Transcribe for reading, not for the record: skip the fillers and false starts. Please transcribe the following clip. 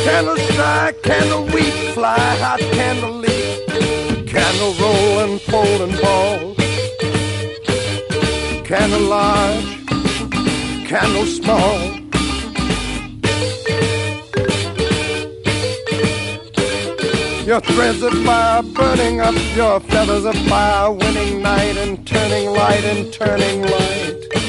Candle strike, candle weep, fly, hot candle leap, candle roll and fold and ball, candle large, candle small. Your threads of fire burning up, your feathers of fire, winning night and turning light and turning light.